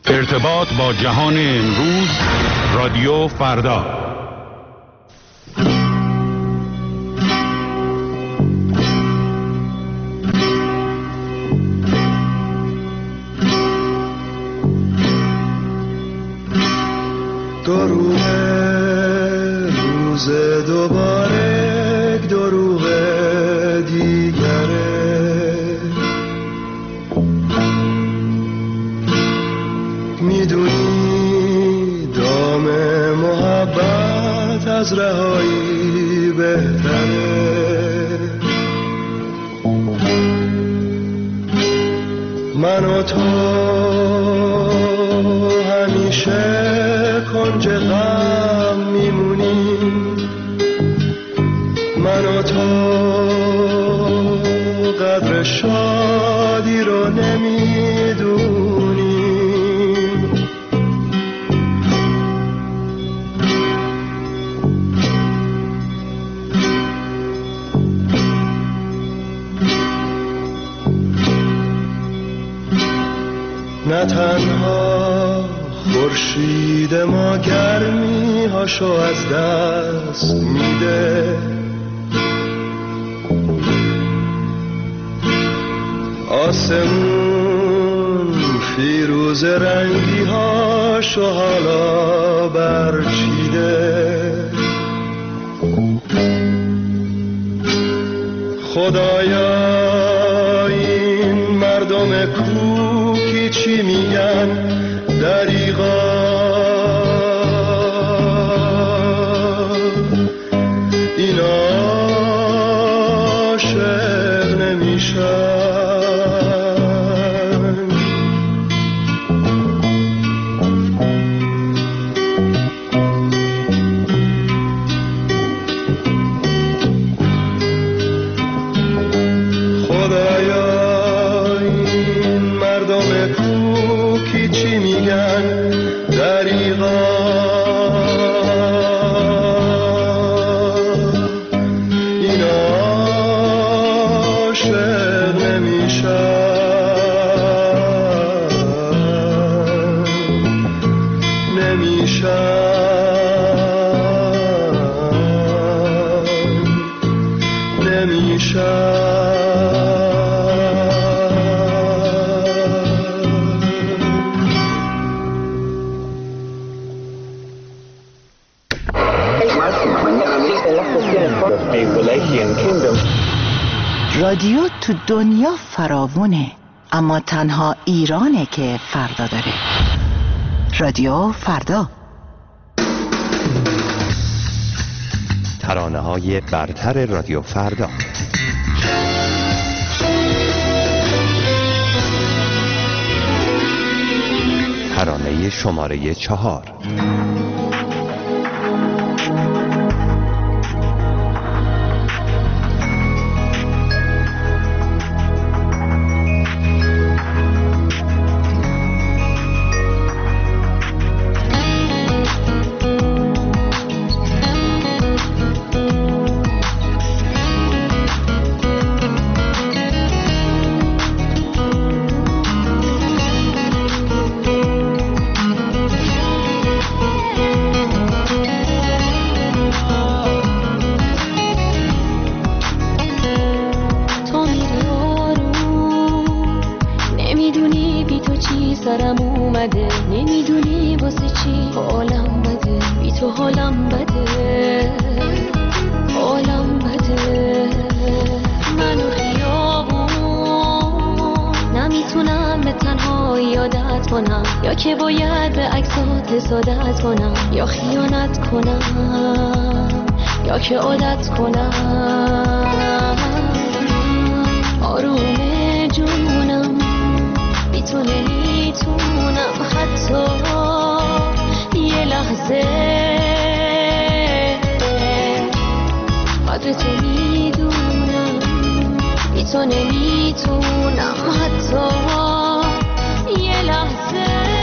ارتباط با جهان امروز، رادیو فردا. دروغ روز دوباره، دروغ دیگره، میدونی دام محبت از رهایی بهتره. من و تو همیشه کنج غم میمونیم، من و تو قدر شادی رو نمیدونیم. نه تنها خورشید ما گرمی هاشو از دست میده، آسمون فیروز رنگی هاشو حالا برچیده. خدایا این مردم کوکی چی میگن؟ دریغا این عاشق نمیشن. خدایا این مردم کوکی چی میگن؟ دریغا این عاشق نمیشن. رادیو تو دنیا فراوونه، اما تنها ایرانه که فردا داره. رادیو فردا. ترانه‌های برتر رادیو فردا. ترانه شماره 4. یا که باید به عکسات حسادت کنم، یا خیانت کنم، یا که عادت کنم. آروم جونم نمیتونم حتی یه لحظه قدر تو میدونم، نمیتونم حتی یه لحظه.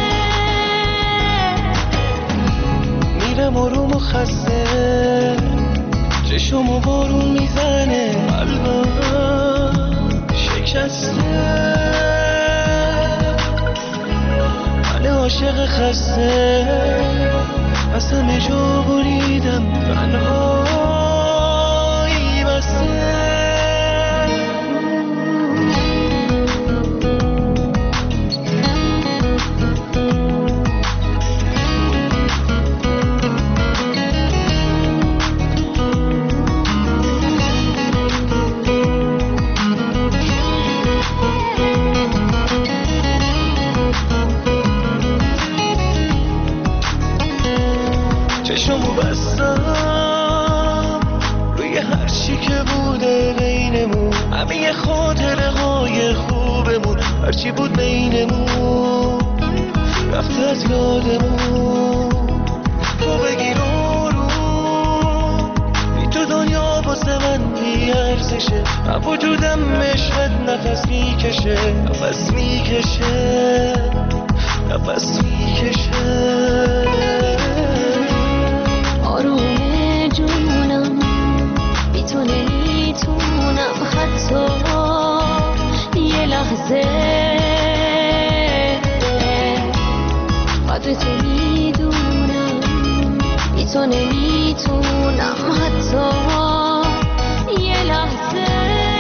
میرم آروم و خسته، چشمو بارون میزنه، قلبم شکسته. عاشق خسته از همه جا بریدم تنهایی بسته چشمو بستم روی هر چی که بوده بینمون، همه خاطره های خوبمون، هرچی بود بینمون رفته از یادمون. تو بگیر آروم، بی تو دنیا واسه من بی ارزشه، من وجودم عشقت نفس میکشه، نفس میکشه، نفس میکشه. آرومه جونم بی تو نمیتونم حتی یه لحظه، قدر تو میدونم بی تو نمیتونم حتی یه لحظه.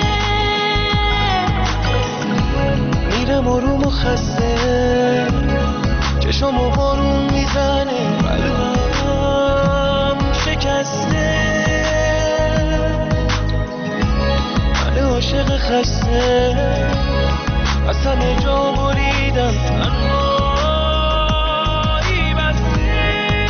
میرم آروم و خسته، چشمو بارون میزنه، قلبم شکسته، من عاشق خسته از همه جا بریدم تنهایی بسته.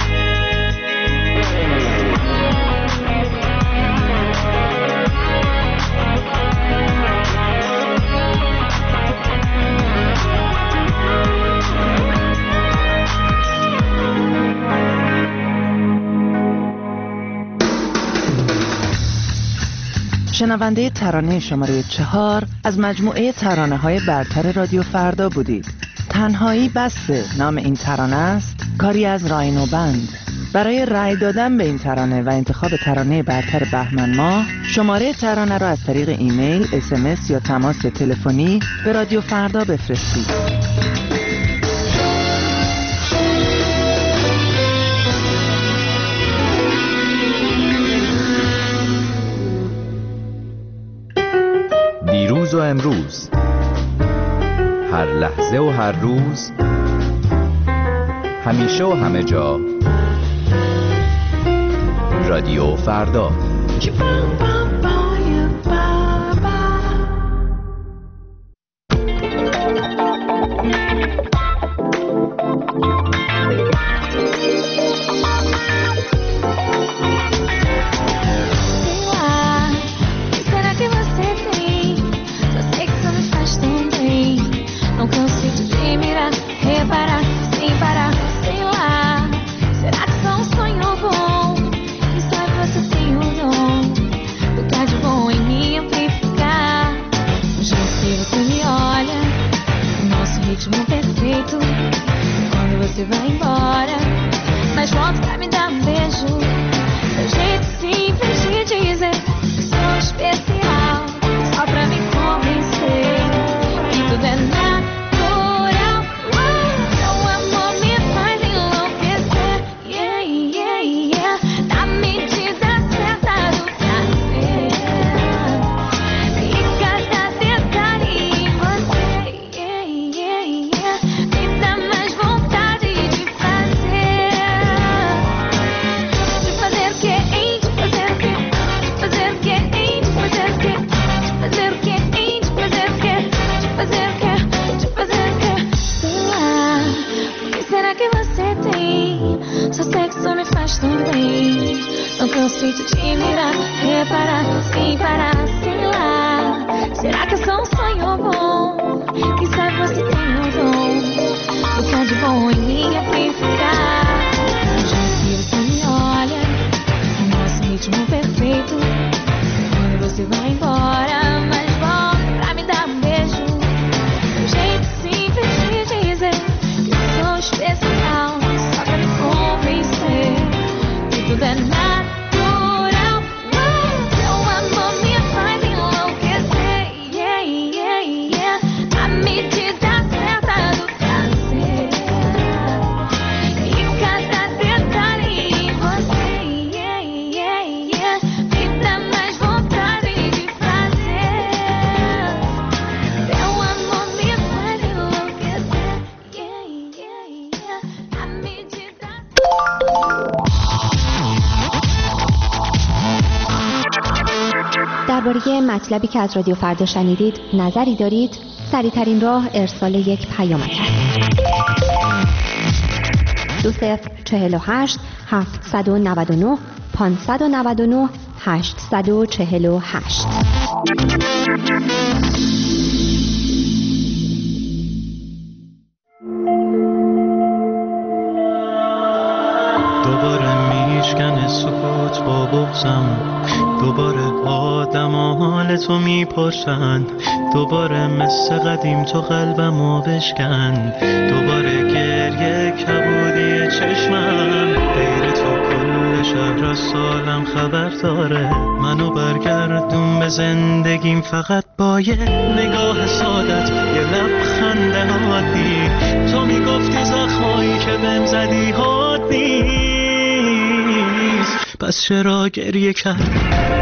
شنونده ترانه شماره 4 از مجموعه ترانه‌های برتر رادیو فردا بودید. تنهایی بسته نام این ترانه است، کاری از راینو بند. برای رأی دادن به این ترانه و انتخاب ترانه برتر بهمن ماه، شماره ترانه را از طریق ایمیل، SMS یا تماس تلفنی به رادیو فردا بفرستید. دیروز و امروز، هر لحظه و هر روز، همیشه و همه جا، رادیو فردا. Yeah. درباره مطلبی که از رادیو فردا شنیدید نظری دارید؟ سریع‌ترین راه ارسال یک پیامک است. 2048 799 599 848. میشکنه سکوت با بغزم، دوباره آدم و حال تو میپرسن، دوباره مثل قدیم تو قلبمو بشکن، دوباره گریه کبودی چشمم، غیر تو کل شهر از سالم خبر داره، منو برگردون به زندگیم فقط با یه نگاه سادت، یه لبخند عادی، تو میگفتی زخمایی که بهم زدی حاد نیست، پس چرا گریه کرد؟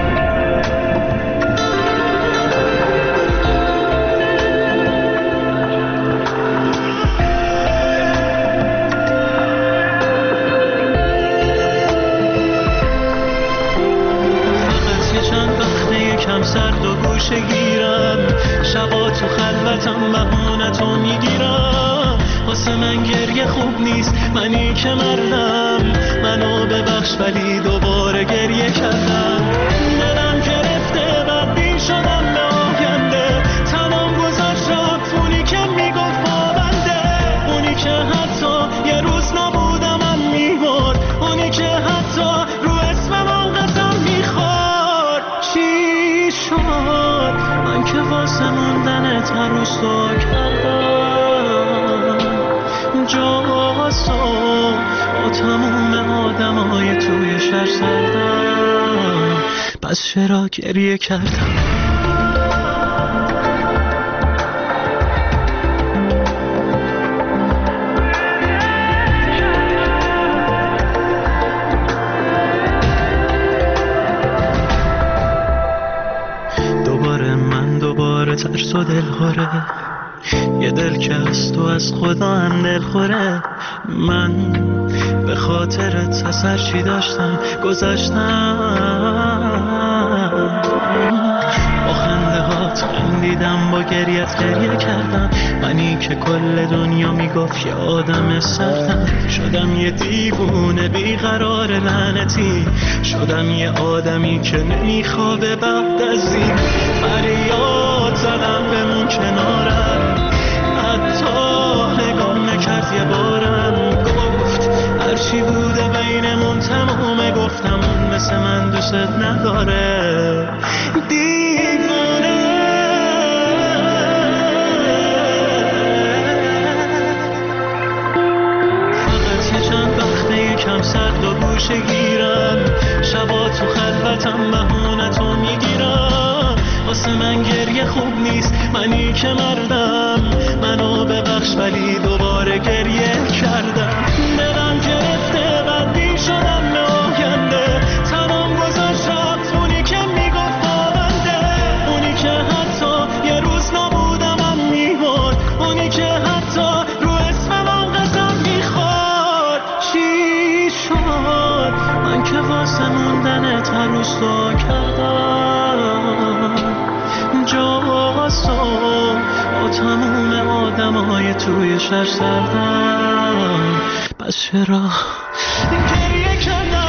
سرد و گوشه گیرم، شبا تو خلوتم بهونتو میگیرم، واسه من گریه خوب نیست، منی که مردم، منو ببخش ولی دوباره گریه کردم، دلم گرفته بدبین شدم به آینده، تمام گذاشت رفت اونی که میگفت با بنده، اونی که حتی یه روز نبودم من میمرد، اونی که حتی رو اسمم قسم میخورد، چی شد؟ من که واسه موندنت هر روز تو کردم جاسو با تموم آدمای توی شهر سردم، پس چرا گریه کردم؟ ترس و دلخوره، یه دل که از تو از خدا هم دلخوره، من به خاطرت اثر چی داشتم گذاشتم، با خنده هات خندیدم، با گریت گریه کردم، منی که کل دنیا میگفت یه آدم سختم، شدم یه دیوونه بیقرار لعنتی، شدم یه آدمی که نمیخوابه بعد از این، فریاد زدم بمون کنارم، حتی نگاه نکرد یه بارم، گفت هرچی بوده بینمون تمومه، گفتم اون مثل من دوست نداره، دیوونه. فقط یه چند وقته یکم سرد و گوشه گیرم، شبا تو خلوتم بهونتو میگیرم، واسه من گریه خوب نیست، منی که مردم، منو ببخش ولی دوباره گریه کردم، دلم گرفته بدبین شدم به آینده، تمام گذاشت رفت اونی که میگفت با بنده، اونی که حتی یه روز نبودم من میمرد، اونی که حتی رو اسمم قسم میخورد، چی شد؟ من که واسه موندنت هر روز تو کردم جاسو با تموم آدمای توی شهر سردم، پس چرا گریه کردم؟